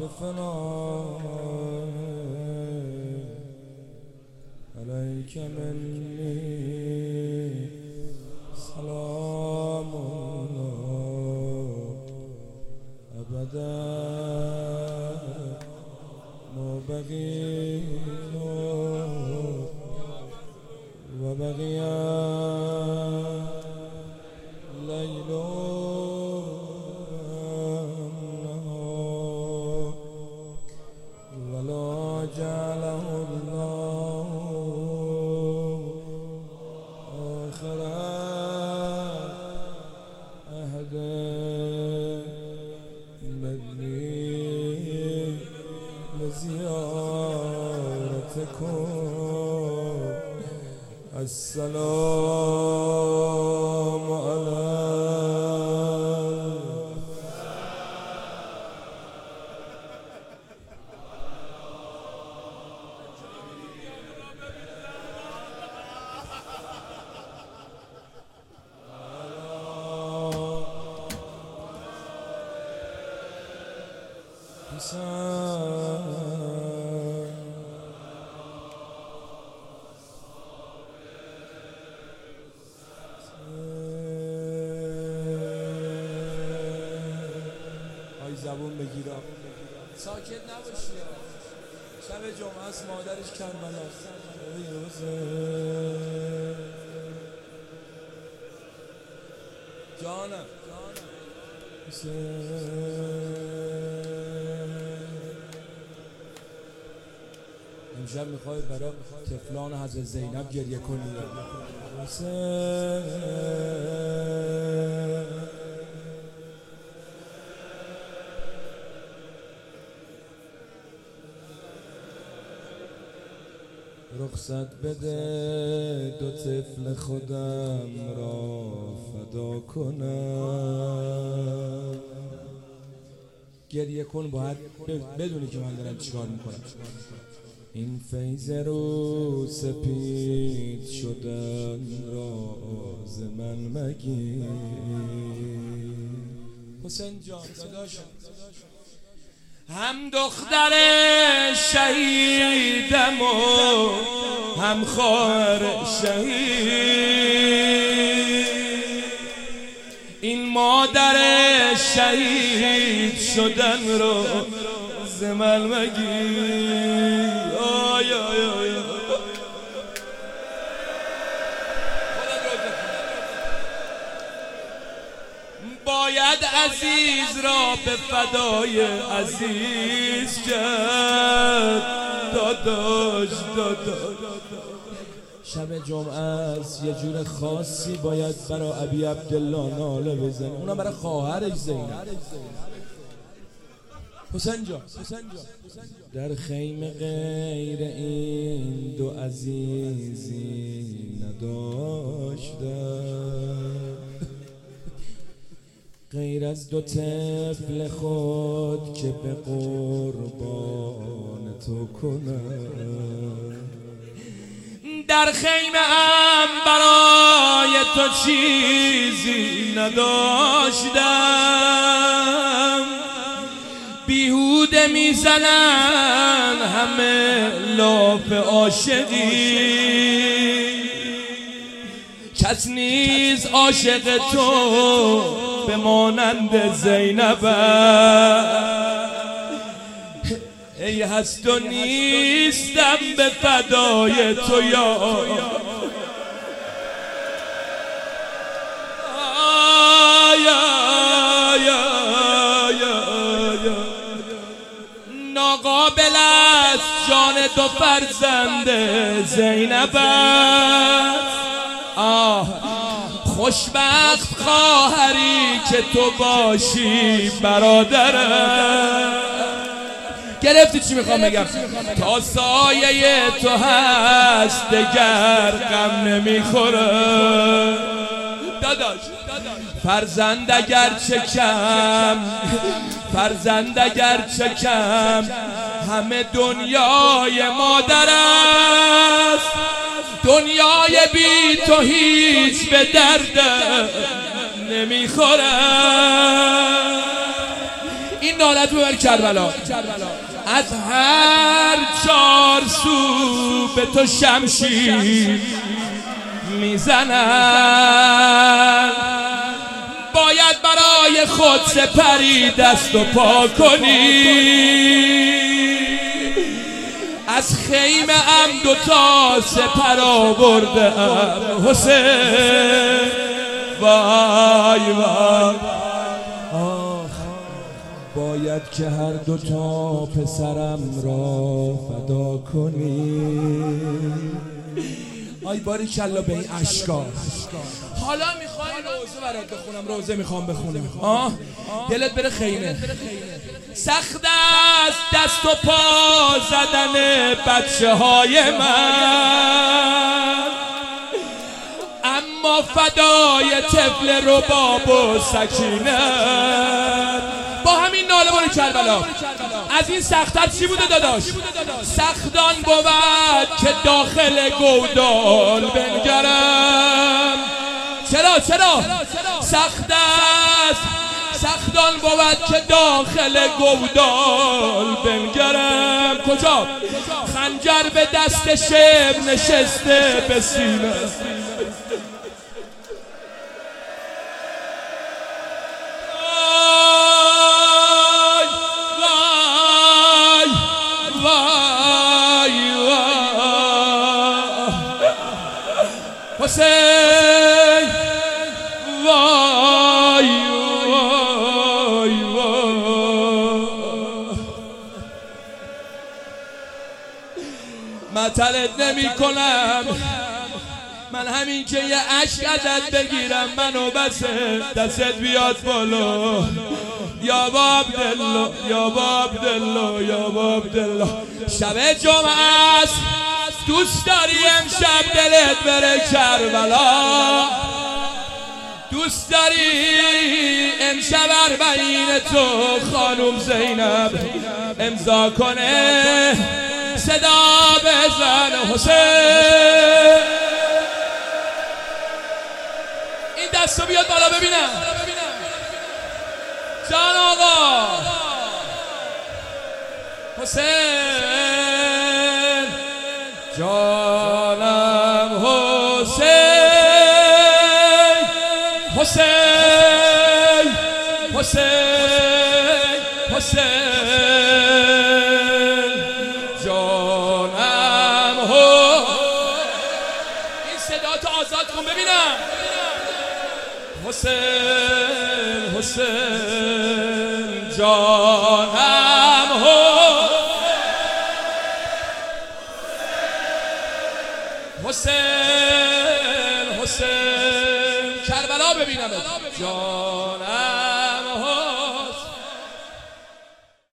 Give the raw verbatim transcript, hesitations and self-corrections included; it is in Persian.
فنای علیک منی سلام الله ابدا ما بقی و بقی لیل ولا جعله الله آخر عهد مدنی لزیارتكم السلام علیکم. زبون بگیرم ساکت نباشی. شب جمعه است، مادرش کربلاست. جانم امشب میخوای برای طفلان حضرت زینب گریه کنی. رخصت بده دو طفل خودم را فدا کنم. گریه کن باید بدونی که من دارم چیکار میکنم. این فیض رو سپید شدن راز من مگی. حسین جان داداشم هم دختر شهیدم و هم خواهر شهید. این مادر شهید شدن رو زمل مگی. آی آی آی باید عزیز را به فدای عزیز کرد. داداش داداش شب جمعه است، یه جور خاصی باید برای ابی عبدالله ناله بزنه، اونم برای خواهرش زینب. حسین جان در خیمه غیر این دو عزیزی نداشتم غیر از دو طفل خود که به قربان تو کنم. در خیمه ام برای تو چیزی نداشتم. بیهوده میزنن همه لاف عاشقی. کس نیز عاشق تو به مانند زینب. ای هست و نیستم به فدای تو یا ناقابل است جان تو فرزند زینب. آه خوشبخت خواهری که تو باشی برادرم. گرفتی چی میخوام بگم؟ تا سایه تو هست دگر غم نمیخوره. داداش فرزند اگر چه کم فرزند اگر چه کم همه دنیای مادر است. دنیای بی تو هیچ به درد نمیخوره. این خیالت ببر کربلا. از هر چار سو به تو شمشیر میزنن، باید برای خود سپری دست و پا کنی. از خیمه ام دوتا سپر آورده ام حسین، وای وای آخ، باید که هر دوتا پسرم را فدا کنی. آی باری کلا به این اشکا. حالا میخوای روزه برات بخونم، روزه میخوام بخونم، آه دلت بره خیمه. سخت است دست و پا زدن بچه های من، اما فدای طفل رباب و سکینت. با همین ناله باری کربلا. از این سخت‌تر چی بوده داداش؟ سختان بود که داخل گودال بنگرم. چرا چرا سخت است؟ سختان بود که داخل گودال بنگرم. کجا؟ خنجر به دست شب نشسته به سینه. حسین وای وای وای، مطلت نمی کنم من، همین که یه عشق ازت بگیرم منو بسه دستت بیاد بالا. یا باب دلو یا باب دلو یا باب دلو. شب جمعه است، دوست داری امشب دلت بره کربلا؟ دوست داری امشب اربعین تو خانوم زینب امضا کنه؟ صدا بزن حسین. این دستو بیاد بالا ببینم. جان آقا حسین، جانم حسین، حسین حسین حسین، جانم حسین. این صدا تو آزاد کن ببینم. حسین حسین، جانم حسین حسین، کربلا ببینم جانم.